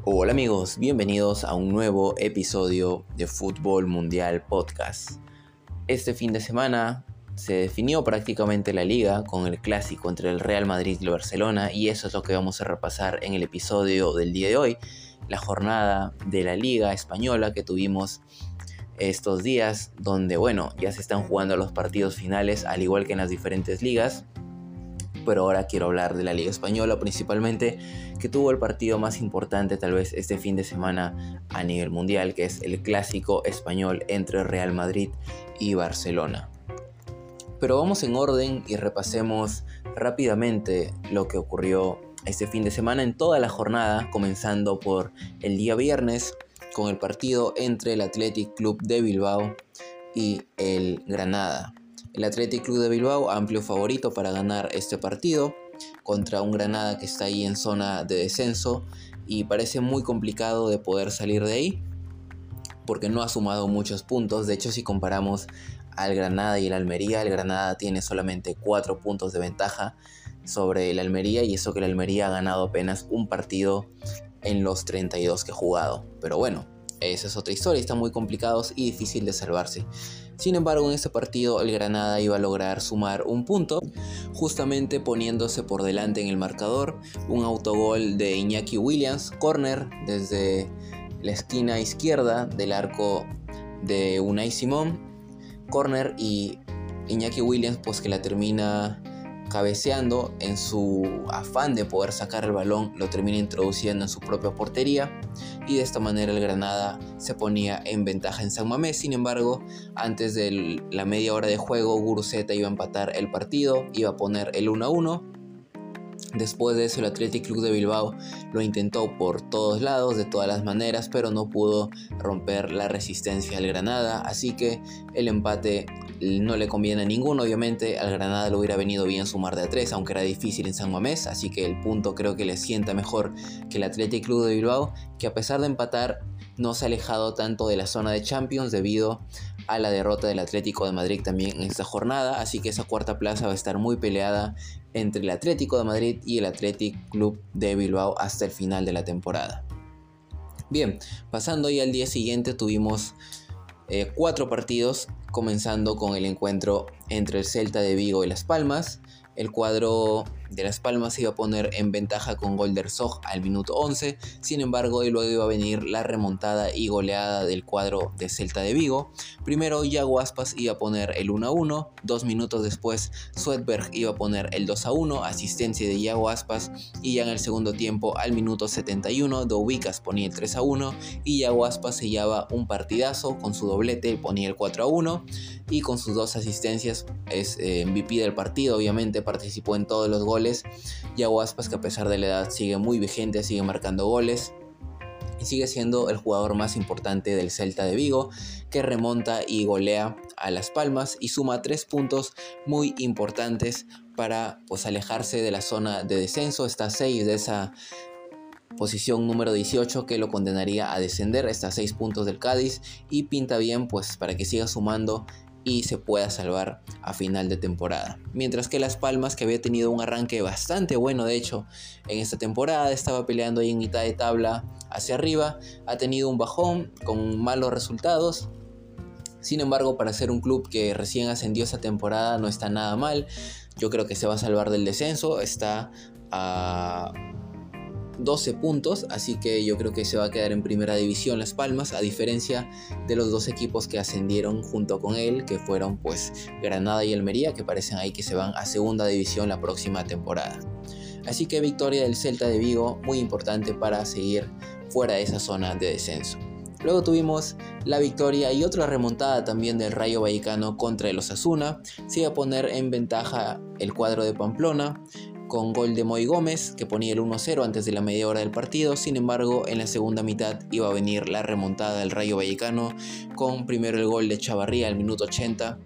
Hola amigos, bienvenidos a un nuevo episodio de Fútbol Mundial Podcast. Este fin de semana se definió prácticamente la liga con el clásico entre el Real Madrid y el Barcelona, y eso es lo que vamos a repasar en el episodio del día de hoy, la jornada de la Liga Española que tuvimos estos días, donde ya se están jugando los partidos finales al igual que en las diferentes ligas. Pero ahora quiero hablar de la Liga Española principalmente, que tuvo el partido más importante tal vez este fin de semana a nivel mundial, que es el clásico español entre Real Madrid y Barcelona. Pero vamos en orden y repasemos rápidamente lo que ocurrió este fin de semana en toda la jornada, comenzando por el día viernes con el partido entre el Athletic Club de Bilbao y el Granada. El Athletic Club de Bilbao, amplio favorito para ganar este partido contra un Granada que está ahí en zona de descenso y parece muy complicado de poder salir de ahí porque no ha sumado muchos puntos. De hecho, si comparamos al Granada y el Almería, el Granada tiene solamente 4 puntos de ventaja sobre el Almería, y eso que el Almería ha ganado apenas un partido en los 32 que ha jugado. Pero bueno, esa es otra historia, están muy complicados y difícil de salvarse. Sin embargo, en este partido el Granada iba a lograr sumar un punto, justamente poniéndose por delante en el marcador. Un autogol de Iñaki Williams, córner desde la esquina izquierda del arco de Unai Simón, córner, y Iñaki Williams pues que la termina cabeceando en su afán de poder sacar el balón, lo termina introduciendo en su propia portería, y de esta manera el Granada se ponía en ventaja en San Mamés. Sin embargo, antes de la media hora de juego, Guruceta iba a empatar el partido, iba a poner el 1-1. Después de eso el Athletic Club de Bilbao lo intentó por todos lados, de todas las maneras, pero no pudo romper la resistencia al Granada, así que el empate no le conviene a ninguno. Obviamente al Granada le hubiera venido bien sumar de a 3, aunque era difícil en San Mamés, así que el punto creo que le sienta mejor que el Athletic Club de Bilbao, que a pesar de empatar no se ha alejado tanto de la zona de Champions debido a la derrota del Atlético de Madrid también en esta jornada, así que esa cuarta plaza va a estar muy peleada entre el Atlético de Madrid y el Athletic Club de Bilbao hasta el final de la temporada. Bien, pasando ya al día siguiente tuvimos 4 partidos, comenzando con el encuentro entre el Celta de Vigo y Las Palmas. El cuadro de Las Palmas se iba a poner en ventaja con gol de Herzog al minuto 11, sin embargo y luego iba a venir la remontada y goleada del cuadro de Celta de Vigo. Primero Yago Aspas iba a poner el 1-1, 2 minutos después Svedberg iba a poner el 2-1, asistencia de Yago Aspas, y ya en el segundo tiempo al minuto 71 Doubikas ponía el 3-1 y Yago Aspas sellaba un partidazo con su doblete, ponía el 4-1, y con sus 2 asistencias es MVP del partido. Obviamente participó en todos los goles. Yago Aspas, que a pesar de la edad sigue muy vigente, sigue marcando goles y sigue siendo el jugador más importante del Celta de Vigo, que remonta y golea a Las Palmas y suma 3 puntos muy importantes para alejarse de la zona de descenso. Está a 6 de esa posición número 18 que lo condenaría a descender. Está a 6 puntos del Cádiz y pinta bien para que siga sumando y se pueda salvar a final de temporada. Mientras que Las Palmas, que había tenido un arranque bastante bueno de hecho en esta temporada, estaba peleando ahí en mitad de tabla hacia arriba, ha tenido un bajón con malos resultados. Sin embargo, para ser un club que recién ascendió esta temporada no está nada mal. Yo creo que se va a salvar del descenso, está a 12 puntos, así que yo creo que se va a quedar en primera división Las Palmas, a diferencia de los 2 equipos que ascendieron junto con él, que fueron Granada y Almería, que parecen ahí que se van a segunda división la próxima temporada. Así que victoria del Celta de Vigo, muy importante para seguir fuera de esa zona de descenso. Luego tuvimos la victoria y otra remontada también del Rayo Vallecano contra el Osasuna. Se iba a poner en ventaja el cuadro de Pamplona con gol de Moy Gómez, que ponía el 1-0 antes de la media hora del partido. Sin embargo, en la segunda mitad iba a venir la remontada del Rayo Vallecano, con primero el gol de Chavarría al minuto 80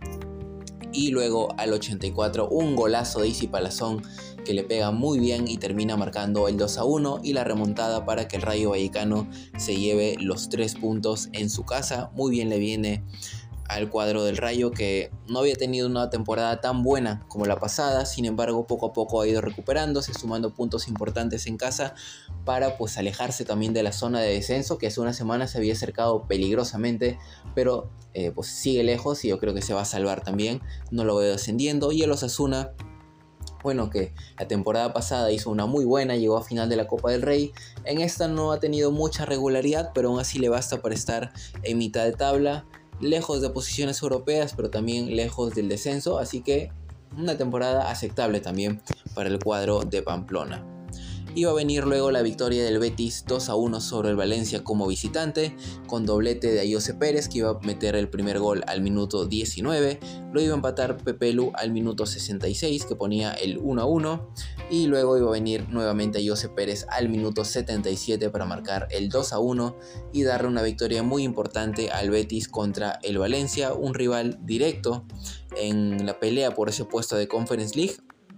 y luego al 84 un golazo de Isi Palazón que le pega muy bien y termina marcando el 2-1 y la remontada para que el Rayo Vallecano se lleve los 3 puntos en su casa. Muy bien le viene al cuadro del Rayo, que no había tenido una temporada tan buena como la pasada. Sin embargo, poco a poco ha ido recuperándose, sumando puntos importantes en casa para pues alejarse también de la zona de descenso, que hace una semana se había acercado peligrosamente, pero pues sigue lejos y yo creo que se va a salvar también. No lo veo descendiendo. Y el Osasuna, bueno, que la temporada pasada hizo una muy buena, llegó a final de la Copa del Rey. En esta no ha tenido mucha regularidad, pero aún así le basta para estar en mitad de tabla, lejos de posiciones europeas, pero también lejos del descenso. Así que una temporada aceptable también para el cuadro de Pamplona. Iba a venir luego la victoria del Betis 2-1 sobre el Valencia como visitante, con doblete de Ayoce Pérez, que iba a meter el primer gol al minuto 19, lo iba a empatar Pepe Lu al minuto 66, que ponía el 1-1, y luego iba a venir nuevamente Ayoce Pérez al minuto 77 para marcar el 2-1 y darle una victoria muy importante al Betis contra el Valencia, un rival directo en la pelea por ese puesto de Conference League.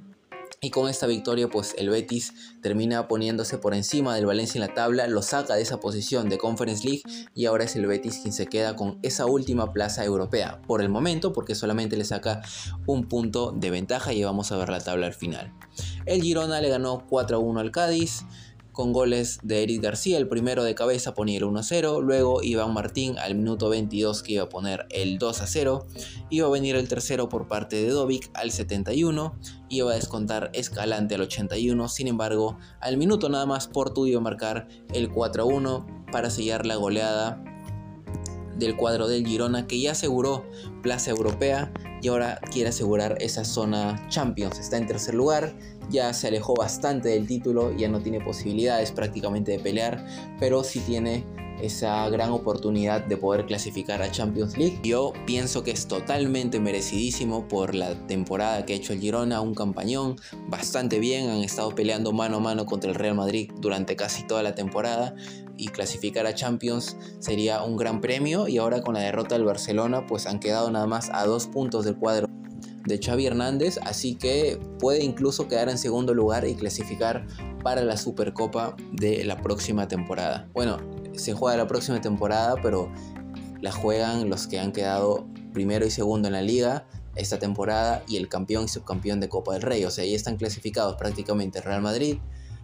Y con esta victoria pues el Betis termina poniéndose por encima del Valencia en la tabla, lo saca de esa posición de Conference League y ahora es el Betis quien se queda con esa última plaza europea por el momento, porque solamente le saca un punto de ventaja y vamos a ver la tabla al final. El Girona le ganó 4-1 al Cádiz, con goles de Eric García, el primero de cabeza ponía el 1-0, luego Iván Martín al minuto 22 que iba a poner el 2-0, iba a venir el tercero por parte de Dovic al 71, iba a descontar Escalante al 81, sin embargo al minuto nada más Portu iba a marcar el 4-1 para sellar la goleada del cuadro del Girona, que ya aseguró plaza europea y ahora quiere asegurar esa zona Champions. Está en tercer lugar, ya se alejó bastante del título, ya no tiene posibilidades prácticamente de pelear, pero sí tiene esa gran oportunidad de poder clasificar a Champions League. Yo pienso que es totalmente merecidísimo por la temporada que ha hecho el Girona, un campañón bastante bien, han estado peleando mano a mano contra el Real Madrid durante casi toda la temporada y clasificar a Champions sería un gran premio, y ahora con la derrota del Barcelona pues han quedado nada más a 2 puntos del cuadro de Xavi Hernández, así que puede incluso quedar en segundo lugar y clasificar para la Supercopa de la próxima temporada. Bueno, se juega la próxima temporada, pero la juegan los que han quedado primero y segundo en la liga esta temporada y el campeón y subcampeón de Copa del Rey. O sea, ahí están clasificados prácticamente el Real Madrid,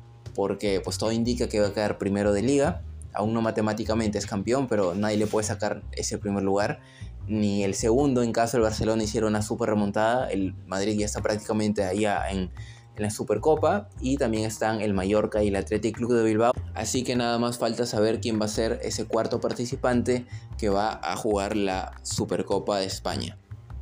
porque pues todo indica que va a quedar primero de liga. Aún no matemáticamente es campeón, pero nadie le puede sacar ese primer lugar, ni el segundo en caso el Barcelona hiciera una super remontada. El Madrid ya está prácticamente allá en la Supercopa, y también están el Mallorca y el Athletic Club de Bilbao, así que nada más falta saber quién va a ser ese cuarto participante que va a jugar la Supercopa de España.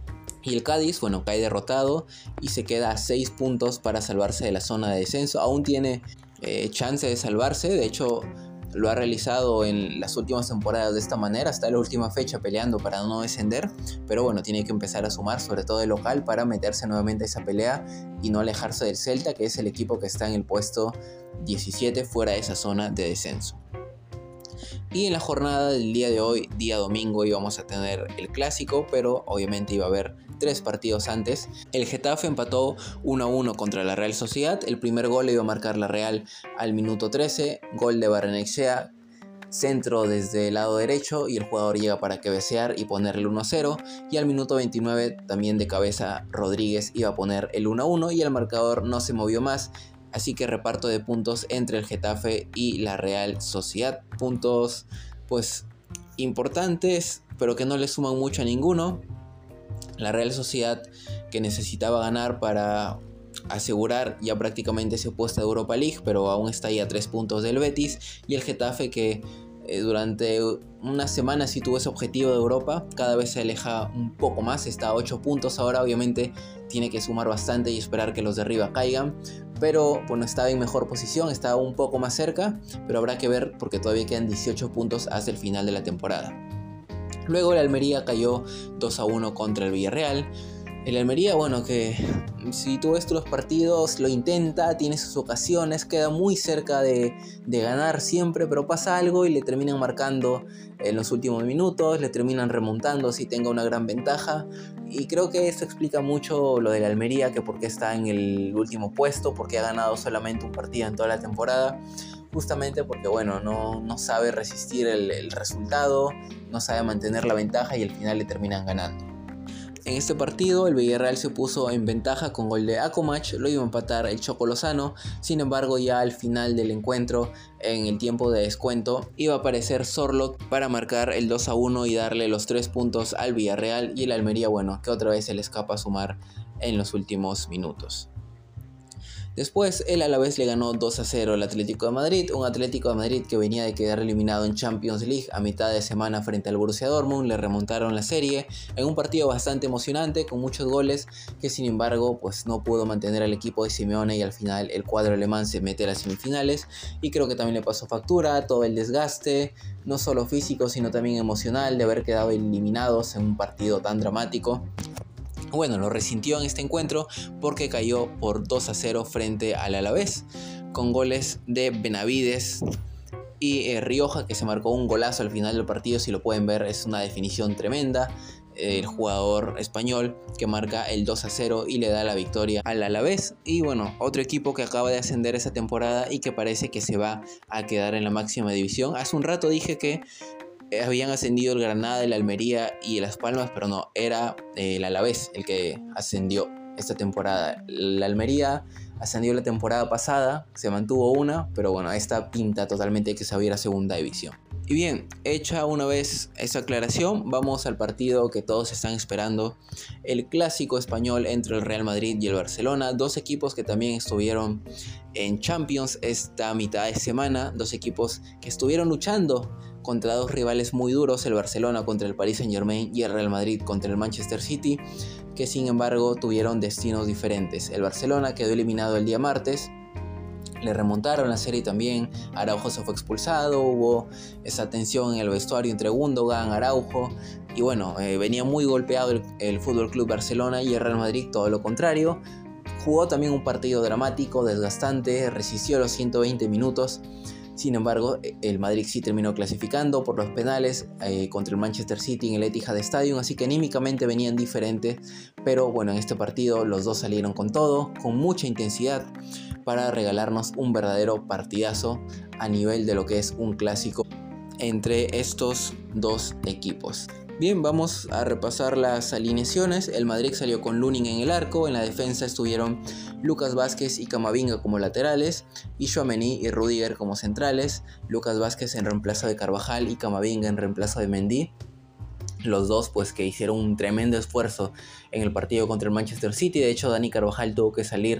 Y el Cádiz, bueno, cae derrotado y se queda a 6 puntos para salvarse de la zona de descenso. Aún tiene chance de salvarse, de hecho lo ha realizado en las últimas temporadas de esta manera, hasta la última fecha peleando para no descender, pero bueno, tiene que empezar a sumar, sobre todo de local, para meterse nuevamente a esa pelea y no alejarse del Celta, que es el equipo que está en el puesto 17 fuera de esa zona de descenso. Y en la jornada del día de hoy, día domingo, íbamos a tener el clásico, pero obviamente iba a haber 3 partidos antes. El Getafe empató 1-1 contra la Real Sociedad. El primer gol le iba a marcar la Real al minuto 13, gol de Barrenechea, centro desde el lado derecho y el jugador llega para cabecear y ponerle el 1-0, y al minuto 29 también de cabeza Rodríguez iba a poner el 1-1 y el marcador no se movió más. Así que reparto de puntos entre el Getafe y la Real Sociedad. Puntos pues importantes, pero que no le suman mucho a ninguno. La Real Sociedad, que necesitaba ganar para asegurar ya prácticamente ese puesto de Europa League, pero aún está ahí a 3 puntos del Betis. Y el Getafe, que durante una semana sí tuvo ese objetivo de Europa, cada vez se aleja un poco más, está a 8 puntos ahora. Obviamente tiene que sumar bastante y esperar que los de arriba caigan, pero bueno, estaba en mejor posición, estaba un poco más cerca, pero habrá que ver porque todavía quedan 18 puntos hasta el final de la temporada. Luego el Almería cayó 2-1 contra el Villarreal. El Almería, bueno, que si tú ves los partidos, lo intenta, tiene sus ocasiones, queda muy cerca de ganar siempre, pero pasa algo y le terminan marcando en los últimos minutos, le terminan remontando si tenga una gran ventaja. Y creo que esto explica mucho lo del Almería, que por qué está en el último puesto, porque ha ganado solamente un partido en toda la temporada. justamente porque bueno, no sabe resistir el resultado, no sabe mantener la ventaja y al final le terminan ganando. En este partido el Villarreal se puso en ventaja con gol de Akomach, lo iba a empatar el Choco Lozano, sin embargo ya al final del encuentro, en el tiempo de descuento, iba a aparecer Sorloth para marcar el 2-1 y darle los 3 puntos al Villarreal, y el Almería, bueno, que otra vez se le escapa a sumar en los últimos minutos. Después el Alavés le ganó 2-0 al Atlético de Madrid, un Atlético de Madrid que venía de quedar eliminado en Champions League a mitad de semana frente al Borussia Dortmund. Le remontaron la serie en un partido bastante emocionante con muchos goles, que sin embargo pues no pudo mantener al equipo de Simeone, y al final el cuadro alemán se mete a las semifinales, y creo que también le pasó factura todo el desgaste, no solo físico sino también emocional, de haber quedado eliminados en un partido tan dramático. Bueno, lo resintió en este encuentro porque cayó por 2-0 frente al Alavés, con goles de Benavides y Rioja, que se marcó un golazo al final del partido. Si lo pueden ver, es una definición tremenda. El jugador español que marca el 2-0 y le da la victoria al Alavés. Y bueno, otro equipo que acaba de ascender esa temporada y que parece que se va a quedar en la máxima división. Hace un rato dije que habían ascendido el Granada, el Almería y Las Palmas, pero no, era el Alavés el que ascendió esta temporada. La Almería ascendió la temporada pasada, se mantuvo una, pero bueno, esta pinta totalmente que se va a ir a segunda división. Y bien, hecha una vez esa aclaración, vamos al partido que todos están esperando, el clásico español entre el Real Madrid y el Barcelona, dos equipos que también estuvieron en Champions esta mitad de semana, dos equipos que estuvieron luchando contra dos rivales muy duros, el Barcelona contra el Paris Saint-Germain y el Real Madrid contra el Manchester City, que sin embargo tuvieron destinos diferentes. El Barcelona quedó eliminado el día martes, le remontaron la serie también, Araujo se fue expulsado, hubo esa tensión en el vestuario entre Gundogan, Araujo, y bueno, venía muy golpeado el FC Barcelona, y el Real Madrid todo lo contrario. Jugó también un partido dramático, desgastante, resistió los 120 minutos. Sin embargo, el Madrid sí terminó clasificando por los penales contra el Manchester City en el Etihad Stadium, así que anímicamente venían diferentes, pero bueno, en este partido los dos salieron con todo, con mucha intensidad, para regalarnos un verdadero partidazo a nivel de lo que es un clásico entre estos dos equipos. Bien, vamos a repasar las alineaciones. El Madrid salió con Lunin en el arco, en la defensa estuvieron Lucas Vázquez y Camavinga como laterales, y Tchouaméni y Rudiger como centrales, Lucas Vázquez en reemplazo de Carvajal y Camavinga en reemplazo de Mendy. Los dos pues que hicieron un tremendo esfuerzo en el partido contra el Manchester City. De hecho, Dani Carvajal tuvo que salir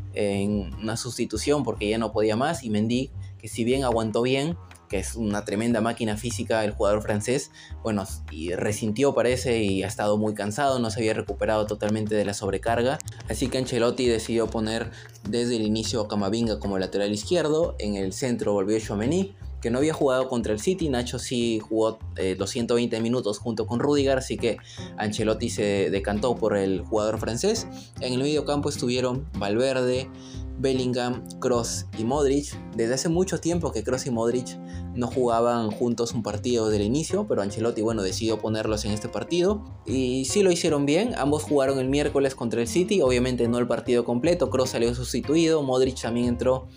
en una sustitución porque ya no podía más, y Mendy, que si bien aguantó bien, que es una tremenda máquina física el jugador francés, bueno, y resintió parece y ha estado muy cansado, no se había recuperado totalmente de la sobrecarga, así que Ancelotti decidió poner desde el inicio a Camavinga como lateral izquierdo, en el centro volvió Tchouaméni, que no había jugado contra el City. Nacho sí jugó 220 minutos junto con Rudiger, así que Ancelotti se decantó por el jugador francés. En el medio campo estuvieron Valverde, Bellingham, Kroos y Modric. Desde hace mucho tiempo que Kroos y Modric no jugaban juntos un partido del inicio, pero Ancelotti decidió ponerlos en este partido y sí lo hicieron bien. Ambos jugaron el miércoles contra el City, obviamente no el partido completo. Kroos salió sustituido, Modric también entró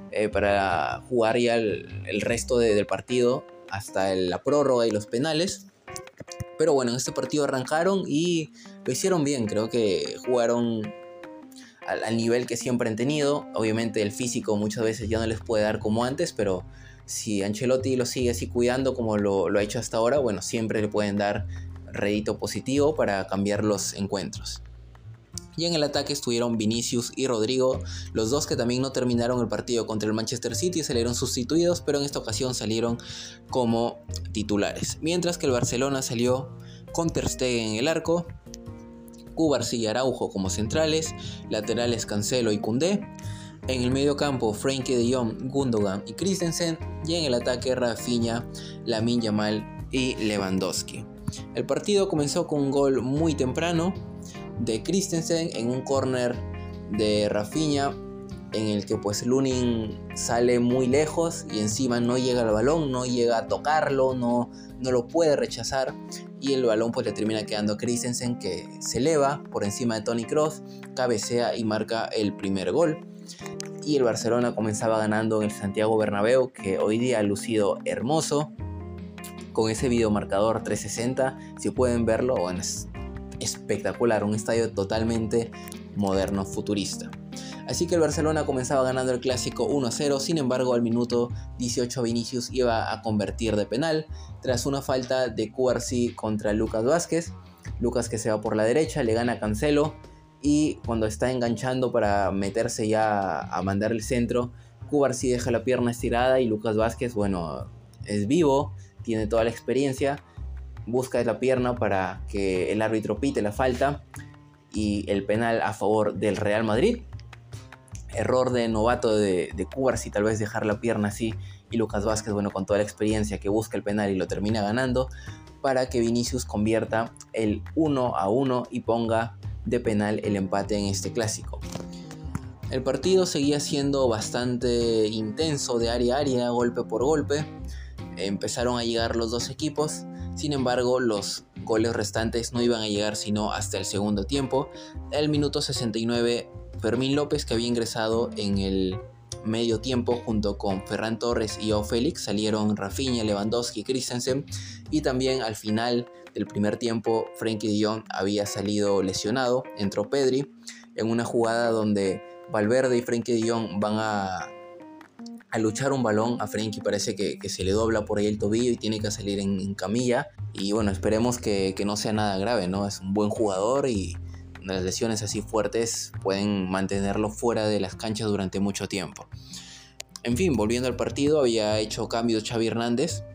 para jugar ya el resto del partido hasta la prórroga y los penales. Pero bueno, en este partido arrancaron y lo hicieron bien. Creo que jugaron al nivel que siempre han tenido. Obviamente el físico muchas veces ya no les puede dar como antes, pero si Ancelotti lo sigue así cuidando como lo ha hecho hasta ahora, bueno, siempre le pueden dar rédito positivo para cambiar los encuentros. Y en el ataque estuvieron Vinicius y Rodrigo, los dos que también no terminaron el partido contra el Manchester City, salieron sustituidos, pero en esta ocasión salieron como titulares. Mientras que el Barcelona salió con Ter Stegen en el arco, Cubarsí y Araujo como centrales, laterales Cancelo y Koundé, en el medio campo Frenkie de Jong, Gundogan y Christensen, y en el ataque Rafinha, Lamine Yamal y Lewandowski. El partido comenzó con un gol muy temprano de Christensen en un córner de Rafinha, en el que pues Lunin sale muy lejos y encima no llega al balón, no llega a tocarlo, no lo puede rechazar, y el balón pues le termina quedando a Christensen, que se eleva por encima de Toni Kroos, cabecea y marca el primer gol. y el Barcelona comenzaba ganando en el Santiago Bernabéu, que hoy día ha lucido hermoso con ese videomarcador 360. Si pueden verlo, bueno, es espectacular, un estadio totalmente moderno, futurista. Así que el Barcelona comenzaba ganando el clásico 1-0, sin embargo al minuto 18 Vinicius iba a convertir de penal tras una falta de Cubarsí contra Lucas Vázquez. Lucas, que se va por la derecha, le gana a Cancelo y cuando está enganchando para meterse ya a mandar el centro, Cubarsí deja la pierna estirada y Lucas Vázquez, bueno, es vivo, tiene toda la experiencia, busca la pierna para que el árbitro pite la falta y el penal a favor del Real Madrid. Error de novato de Cubarsí, tal vez dejar la pierna así, y Lucas Vázquez, bueno, con toda la experiencia, que busca el penal y lo termina ganando, para que Vinicius convierta el 1-1 y ponga de penal el empate en este clásico. El partido seguía siendo bastante intenso, de área a área, golpe por golpe. Empezaron a llegar los dos equipos, sin embargo los goles restantes no iban a llegar sino hasta el segundo tiempo. El minuto 69, Fermín López, que había ingresado en el medio tiempo junto con Ferran Torres y Joao Félix, salieron Rafinha, Lewandowski, Christensen, y también al final del primer tiempo Frenkie de Jong había salido lesionado, entró Pedri en una jugada donde Valverde y Frenkie de Jong van a luchar un balón. A Frenkie parece que se le dobla por ahí el tobillo y tiene que salir en camilla, y bueno, esperemos que no sea nada grave, ¿no? Es un buen jugador y las lesiones así fuertes pueden mantenerlo fuera de las canchas durante mucho tiempo. En fin, volviendo al partido, había hecho cambios Xavi Hernández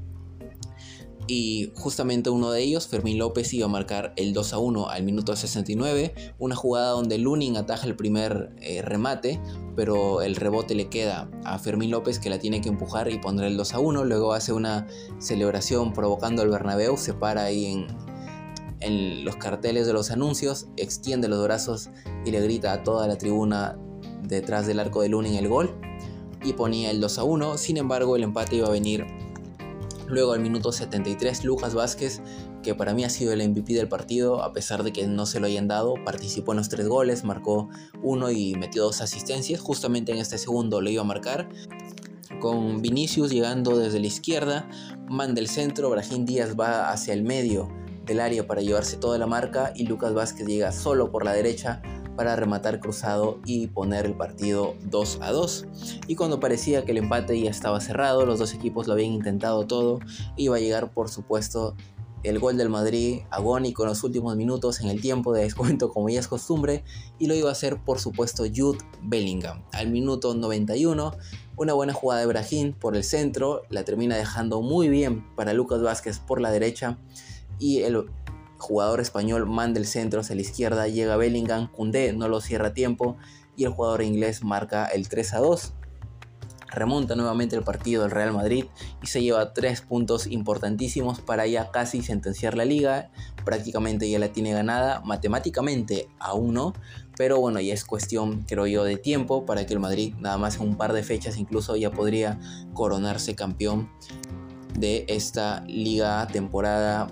y justamente uno de ellos, Fermín López, iba a marcar el 2-1 al minuto 69, una jugada donde Lunin ataja el primer remate, pero el rebote le queda a Fermín López, que la tiene que empujar y poner el 2-1. Luego hace una celebración provocando al Bernabéu, se para ahí en los carteles de los anuncios, extiende los brazos y le grita a toda la tribuna detrás del arco de Lunin el gol y ponía el 2-1. Sin embargo, el empate iba a venir luego al minuto 73. Lucas Vázquez, que para mí ha sido el MVP del partido, a pesar de que no se lo hayan dado, participó en los 3 goles, marcó 1 y metió 2 asistencias. Justamente en este segundo lo iba a marcar, con Vinicius llegando desde la izquierda, manda el centro, Brahim Díaz va hacia el medio del área para llevarse toda la marca y Lucas Vázquez llega solo por la derecha para rematar cruzado y poner el partido 2-2. Y cuando parecía que el empate ya estaba cerrado, los dos equipos lo habían intentado todo, iba a llegar por supuesto el gol del Madrid agónico en los últimos minutos, en el tiempo de descuento como ya es costumbre, y lo iba a hacer por supuesto Jude Bellingham. Al minuto 91, una buena jugada de Brahim por el centro, la termina dejando muy bien para Lucas Vázquez por la derecha, y el jugador español manda el centro hacia la izquierda, llega Bellingham, Koundé no lo cierra a tiempo y el jugador inglés marca el 3-2. Remonta nuevamente el partido el Real Madrid y se lleva 3 puntos importantísimos para ya casi sentenciar la liga. Prácticamente ya la tiene ganada, matemáticamente aún no, pero bueno, ya es cuestión, creo yo, de tiempo para que el Madrid, nada más en un par de fechas incluso, ya podría coronarse campeón de esta liga temporada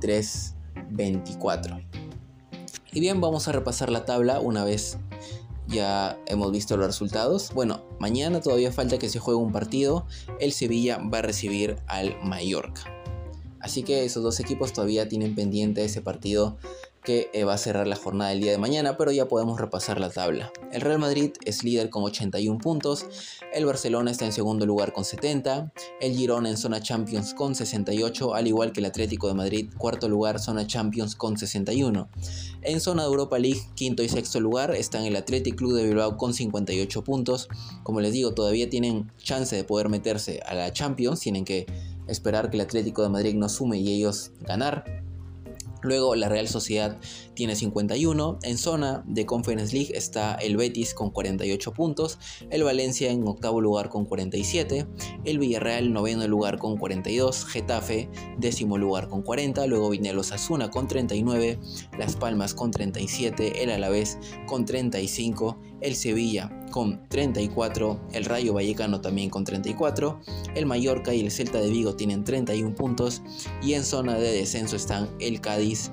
23-24. Y bien, vamos a repasar la tabla una vez ya hemos visto los resultados. Bueno, mañana todavía falta que se juegue un partido. El Sevilla va a recibir al Mallorca. Así que esos dos equipos todavía tienen pendiente ese partido que va a cerrar la jornada del día de mañana, pero ya podemos repasar la tabla. El Real Madrid es líder con 81 puntos, el Barcelona está en segundo lugar con 70, el Girona en zona Champions con 68, al igual que el Atlético de Madrid, cuarto lugar, zona Champions con 61. En zona de Europa League, quinto y sexto lugar, están el Athletic Club de Bilbao con 58 puntos. Como les digo, todavía tienen chance de poder meterse a la Champions, tienen que esperar que el Atlético de Madrid no sume y ellos ganar. Luego la Real Sociedad tiene 51, en zona de Conference League está el Betis con 48 puntos, el Valencia en octavo lugar con 47, el Villarreal noveno lugar con 42, Getafe décimo lugar con 40, luego viene el Osasuna con 39, Las Palmas con 37, el Alavés con 35, el Sevilla con 34, el Rayo Vallecano también con 34, el Mallorca y el Celta de Vigo tienen 31 puntos y en zona de descenso están el Cádiz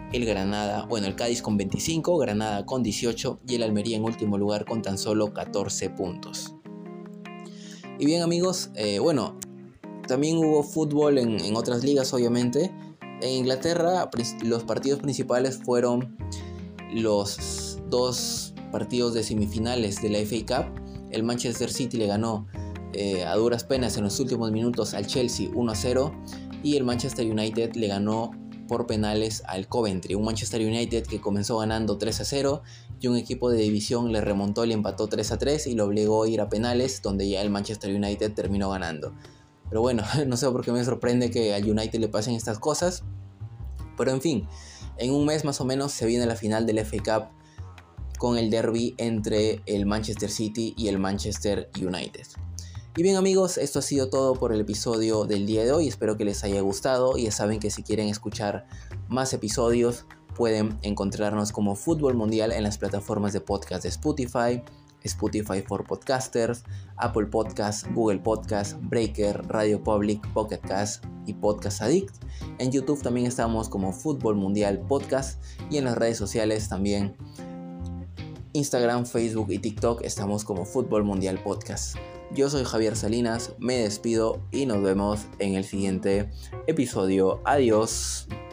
el Cádiz con 25, Granada con 18 y el Almería en último lugar con tan solo 14 puntos. Y bien amigos, también hubo fútbol en otras ligas obviamente. En Inglaterra los partidos principales fueron los 2 partidos de semifinales de la FA Cup. El Manchester City le ganó a duras penas en los últimos minutos al Chelsea 1-0 y el Manchester United le ganó por penales al Coventry, un Manchester United que comenzó ganando 3-0 y un equipo de división le remontó y le empató 3-3 y lo obligó a ir a penales, donde ya el Manchester United terminó ganando. Pero bueno, no sé por qué me sorprende que al United le pasen estas cosas, pero en fin, en un mes más o menos se viene la final del FA Cup con el derbi entre el Manchester City y el Manchester United. Y bien amigos, esto ha sido todo por el episodio del día de hoy, espero que les haya gustado y ya saben que si quieren escuchar más episodios pueden encontrarnos como Fútbol Mundial en las plataformas de podcast de Spotify, Spotify for Podcasters, Apple Podcasts, Google Podcasts, Breaker, Radio Public, Pocket Cast y Podcast Addict. En YouTube también estamos como Fútbol Mundial Podcast y en las redes sociales también Instagram, Facebook y TikTok estamos como Fútbol Mundial Podcast. Yo soy Javier Salinas, me despido y nos vemos en el siguiente episodio. Adiós.